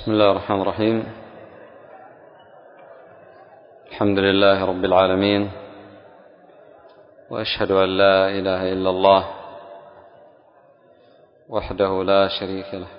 بسم الله الرحمن الرحيم. الحمد لله رب العالمين، وأشهد أن لا إله إلا الله وحده لا شريك له،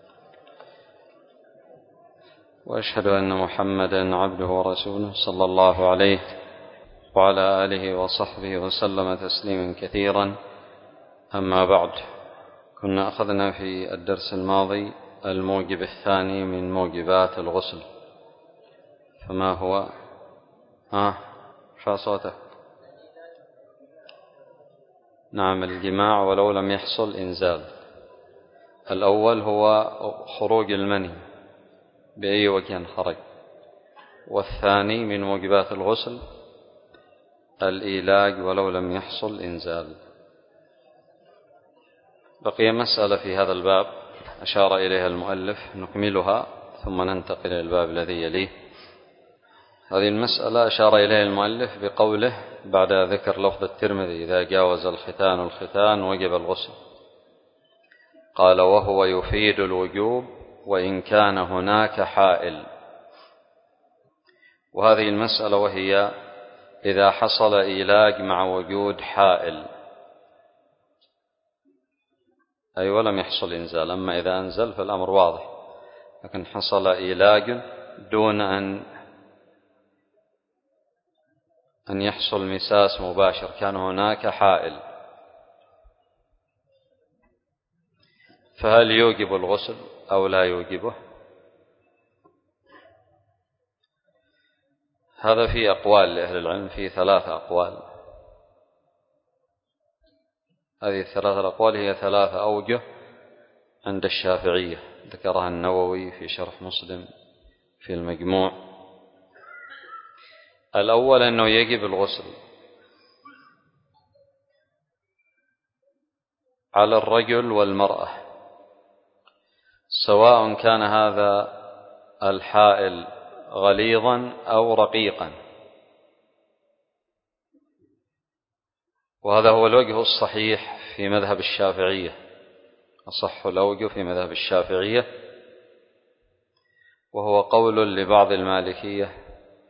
وأشهد أن محمدا عبده ورسوله صلى الله عليه وعلى آله وصحبه وسلم تسليما كثيرا. أما بعد، كنا أخذنا في الدرس الماضي الموجب الثاني من موجبات الغسل، فما هو؟ ارفع صوتك. نعم، الجماع ولو لم يحصل إنزال. الأول هو خروج المني بأي وجه خرج، والثاني من موجبات الغسل الإيلاج ولو لم يحصل إنزال. بقي مسألة في هذا الباب أشار إليها المؤلف، نكملها ثم ننتقل إلى الباب الذي يليه. هذه المسألة أشار إليها المؤلف بقوله بعد ذكر لفظ الترمذي: إذا جاوز الختان الختان وجب الغسل. قال: وهو يفيد الوجوب وإن كان هناك حائل. وهذه المسألة وهي إذا حصل إيلاج مع وجود حائل، أي ولم يحصل إنزال. أما إذا أنزل فالأمر واضح، لكن حصل إيلاج دون أن يحصل مساس مباشر، كان هناك حائل، فهل يوجب الغسل أو لا يوجبه؟ هذا في أقوال لأهل العلم، في 3 أقوال. هذه 3 الأقوال هي 3 أوجه عند الشافعية، ذكرها النووي في شرح مسلم في المجموع. الأول أنه يجب الغسل على الرجل والمرأة، سواء كان هذا الحائل غليظا أو رقيقا، وهذا هو الوجه الصحيح في مذهب الشافعية، أصح الأوجه في مذهب الشافعية، وهو قول لبعض المالكية،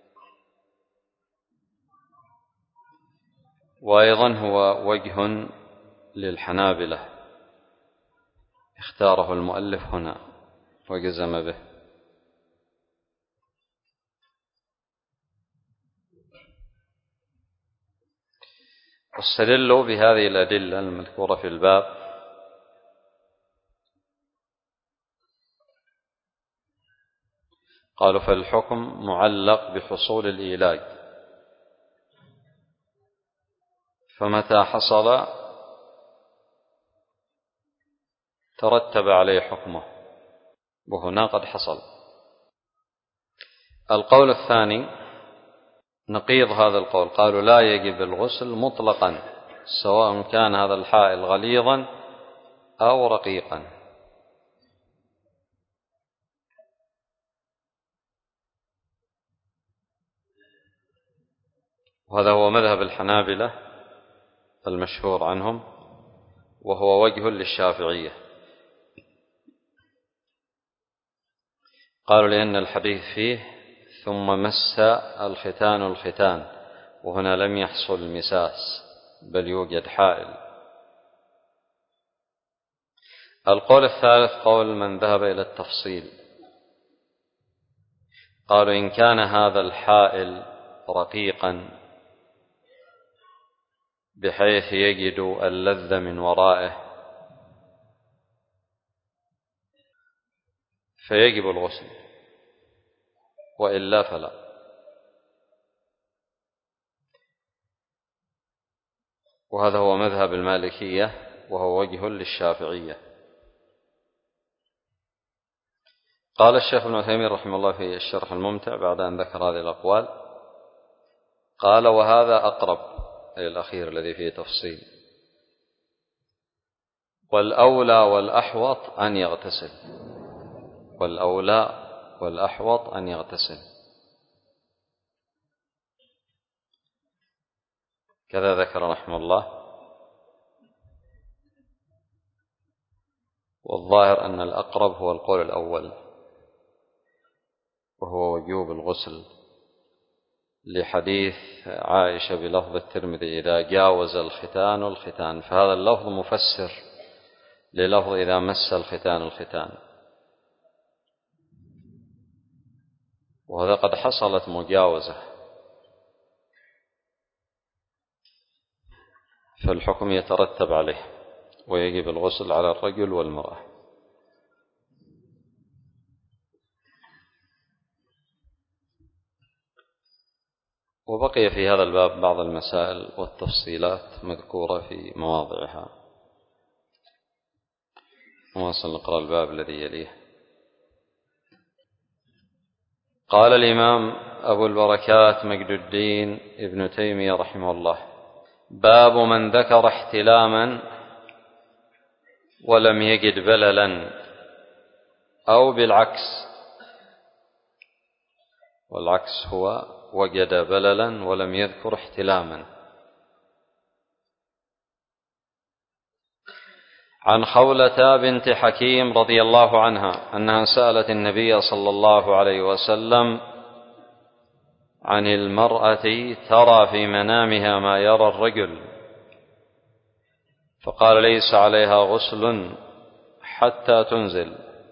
وأيضا هو وجه للحنابلة اختاره المؤلف هنا وجزم به. واستدلوا بهذه الأدلة المذكورة في الباب قالوا: فالحكم معلق بحصول الإيلاج، فمتى حصل ترتب عليه حكمه، وهنا قد حصل. القول الثاني نقيض هذا القول، قالوا: لا يجب الغسل مطلقا، سواء كان هذا الحائل غليظا أو رقيقا. وهذا هو مذهب الحنابلة المشهور عنهم، وهو وجه للشافعية. قالوا: لأن الحديث فيه ثم مس الختان الختان، وهنا لم يحصل مساس بل يوجد حائل. القول الثالث قول من ذهب إلى التفصيل، قالوا: إن كان هذا الحائل رقيقا بحيث يجد اللذة من ورائه فيجب الغسل، وإلا فلا. وهذا هو مذهب المالكية، وهو وجه للشافعية. قال الشيخ ابن عثيمين رحمه الله في الشرح الممتع بعد أن ذكر هذه الأقوال، قال: وهذا أقرب، أي الأخير الذي فيه تفصيل، والأولى والأحوط أن يغتسل، والأولى والأحوط أن يغتسل. كذا ذكر رحمه الله. والظاهر أن الأقرب هو القول الأول، وهو وجوب الغسل، لحديث عائشة بلفظ الترمذي إذا جاوز الختان الختان، فهذا اللفظ مفسر للفظ إذا مس الختان الختان، وهذا قد حصلت مجاوزة، فالحكم يترتب عليه ويجب الغسل على الرجل والمرأة. وبقي في هذا الباب بعض المسائل والتفصيلات مذكورة في مواضعها. نواصل نقرأ الباب الذي يليه. قال الإمام أبو البركات مجد الدين ابن تيمية رحمه الله: باب من ذكر احتلاما ولم يجد بللا، أو بالعكس، والعكس هو وجد بللا ولم يذكر احتلاما. عن خولة بنت حكيم رضي الله عنها أنها سألت النبي صلى الله عليه وسلم عن المرأة ترى في منامها ما يرى الرجل، فقال: ليس عليها غسل حتى تنزل،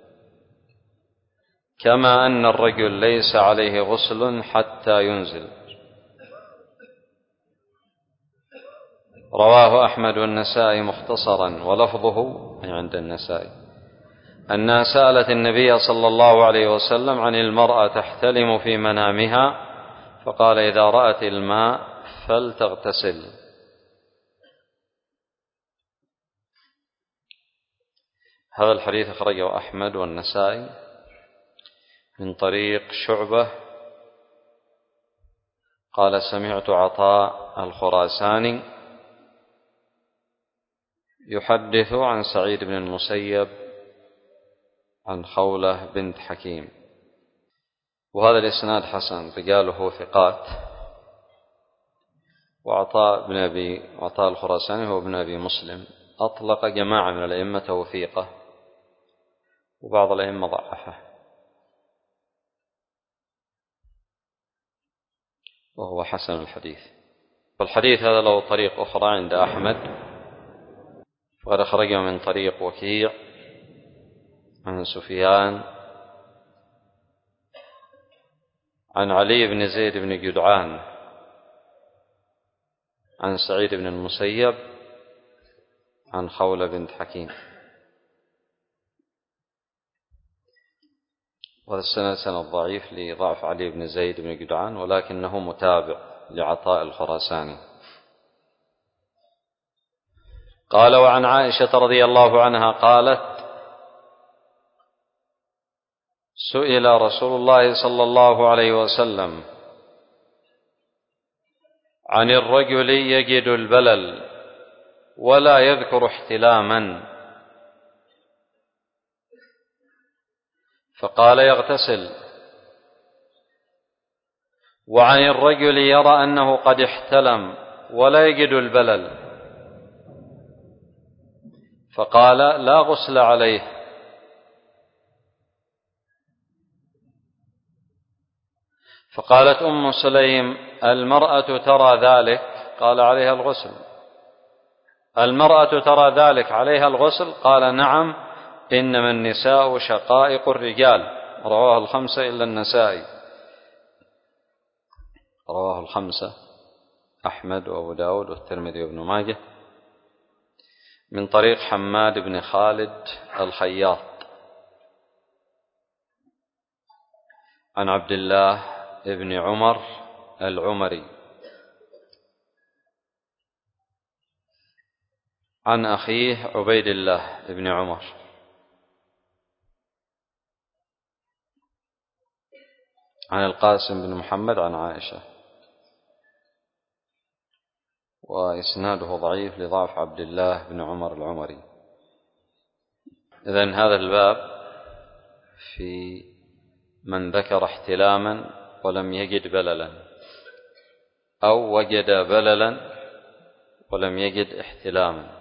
كما أن الرجل ليس عليه غسل حتى ينزل. رواه أحمد والنسائي مختصرا، ولفظه عند النسائي أنها سألت النبي صلى الله عليه وسلم عن المرأة تحتلم في منامها، فقال: إذا رأت الماء فلتغتسل. هذا الحديث أخرجه أحمد والنسائي من طريق شعبة قال: سمعت عطاء الخراساني يحدث عن سعيد بن المسيب عن خولة بنت حكيم. وهذا الإسناد حسن، رجاله ثقات. وعطاء الخراساني هو ابن أبي مسلم، أطلق جماعة من الأئمة توثيقه، وبعض الأئمة ضعفه، وهو حسن الحديث. والحديث هذا له طريق أخرى عند أحمد، وقد أخرجه من طريق وكيع عن سفيان عن علي بن زيد بن جدعان عن سعيد بن المسيب عن خولة بنت حكيم. وهذا السند سند ضعيف لضعف علي بن زيد بن جدعان، ولكنه متابع لعطاء الخراساني. قال: وعن عائشة رضي الله عنها قالت: سئل رسول الله صلى الله عليه وسلم عن الرجل يجد البلل ولا يذكر احتلاما، فقال: يغتسل. وعن الرجل يرى أنه قد احتلم ولا يجد البلل، فقال: لا غسل عليه. فقالت أم سليم: المرأة ترى ذلك؟ قال: عليها الغسل. المرأة ترى ذلك، عليها الغسل؟ قال: نعم، إنما النساء شقائق الرجال. رواه الخمسة إلا النسائي. رواه الخمسة: أحمد وأبو داود والترمذي وابن ماجه، من طريق حماد بن خالد الخياط عن عبد الله بن عمر العمري عن أخيه عبيد الله بن عمر عن القاسم بن محمد عن عائشة، وإسناده ضعيف لضعف عبد الله بن عمر العمري. إذن هذا الباب في من ذكر احتلاما ولم يجد بللا، أو وجد بللا ولم يجد احتلاما.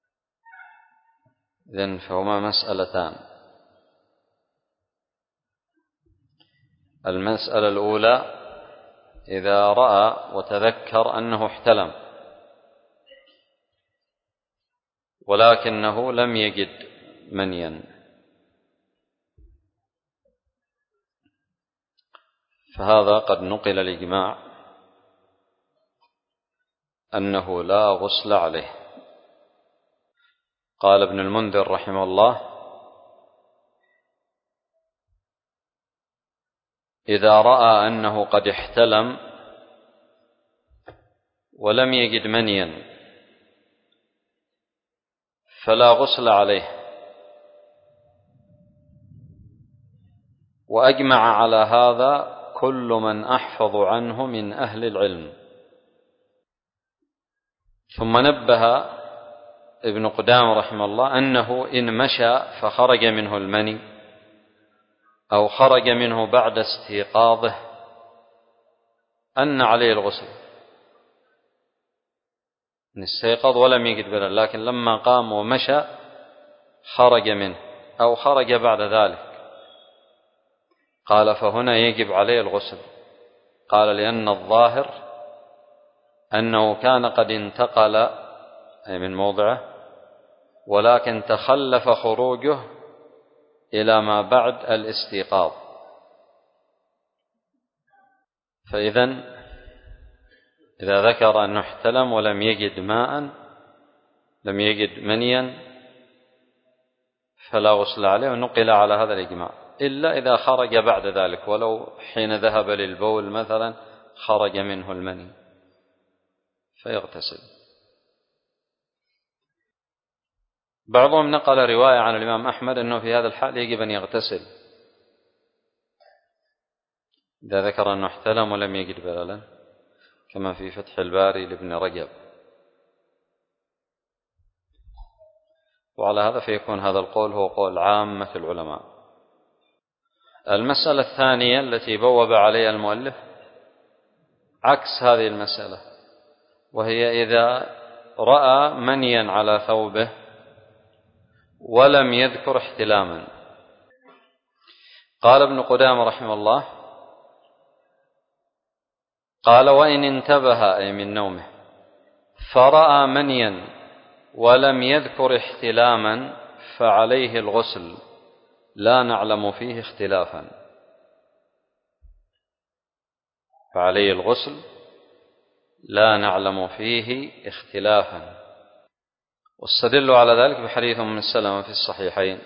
إذن فهما مسألتان: المسألة الأولى: إذا رأى وتذكر أنه احتلم ولكنه لم يجد منيا، فهذا قد نقل الإجماع أنه لا غسل عليه. قال ابن المنذر رحمه الله: إذا رأى أنه قد احتلم ولم يجد منيا فلا غسل عليه. وأجمع على هذا كل من أحفظ عنه من أهل العلم. ثم نبه ابن قدامة رحمه الله أنه إن مشى فخرج منه المني أو خرج منه بعد استيقاظه أن عليه الغسل. إن استيقظ ولم يجد بلل، لكن لما قام ومشى خرج منه أو خرج بعد ذلك، قال فهنا يجب عليه الغسل. قال لأن الظاهر أنه كان قد انتقل أي من موضعه، ولكن تخلف خروجه إلى ما بعد الاستيقاظ. فإذن إذا ذكر أنه احتلم ولم يجد ماء، لم يجد منيا، فلا غسل عليه، ونقل على هذا الإجماع، إلا إذا خرج بعد ذلك، ولو حين ذهب للبول مثلا خرج منه المني فيغتسل. بعضهم نقل رواية عن الإمام أحمد أنه في هذا الحال يجب أن يغتسل إذا ذكر أنه احتلم ولم يجد بللا، كما في فتح الباري لابن رجب. وعلى هذا فيكون هذا القول هو قول عامة العلماء. المسألة الثانية التي بوب عليها المؤلف عكس هذه المسألة، وهي إذا رأى منيا على ثوبه ولم يذكر احتلاما. قال ابن قدامة رحمه الله: قال وإن انتبه أي من نومه فرأى منيا ولم يذكر احتلاما فعليه الغسل، لا نعلم فيه اختلافا. فعليه الغسل لا نعلم فيه اختلافا. واستدلوا على ذلك بحديث أم سلمة في الصحيحين: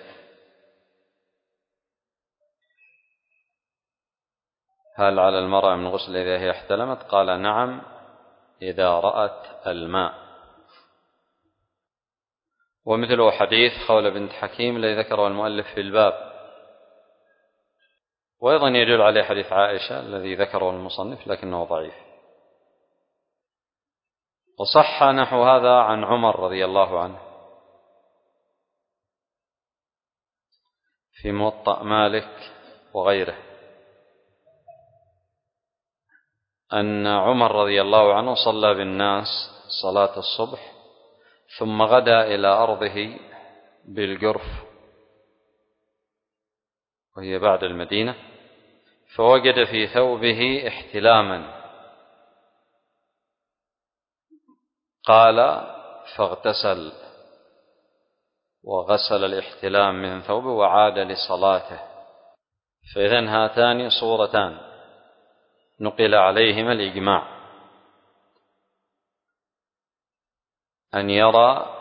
هل على المرأة من غسل إذا هي احتلمت؟ قال نعم إذا رأت الماء. ومثله حديث خولة بنت حكيم الذي ذكره المؤلف في الباب، وأيضا يدل عليه حديث عائشة الذي ذكره المصنف لكنه ضعيف. وصح نحو هذا عن عمر رضي الله عنه في موطأ مالك وغيره، أن عمر رضي الله عنه صلى بالناس صلاة الصبح ثم غدا إلى أرضه بالجرف وهي بعد المدينة، فوجد في ثوبه احتلاما، قال فاغتسل وغسل الاحتلام من ثوبه وعاد لصلاته. فإذن هاتان صورتان نقل عليهما الإجماع: أن يرى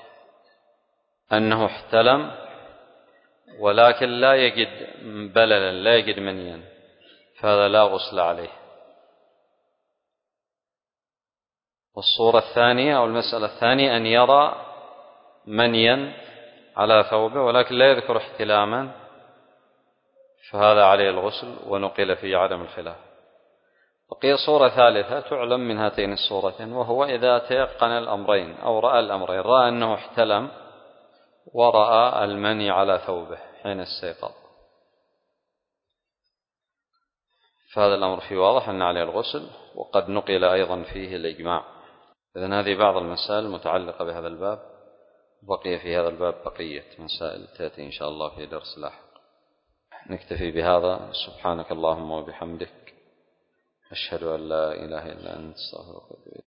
أنه احتلم ولكن لا يجد بللا، لا يجد منيا، فهذا لا غسل عليه. والصورة الثانية أو المسألة الثانية أن يرى منيا على ثوبه ولكن لا يذكر احتلاما، فهذا عليه الغسل، ونقل فيه عدم الخلاف. بقي صورة ثالثة تعلم من هاتين الصورتين، وهو إذا تيقن الأمرين أو رأى الأمرين، رأى أنه احتلم ورأى المني على ثوبه حين استيقظ، فهذا الأمر فيه واضح أن عليه الغسل، وقد نقل أيضا فيه الإجماع. إذن هذه بعض المسائل المتعلقة بهذا الباب، بقي في هذا الباب بقية مسائل تأتي إن شاء الله في درس لاحق. نكتفي بهذا. سبحانك اللهم وبحمدك، أشهد أن لا إله إلا أنت، أستغفرك.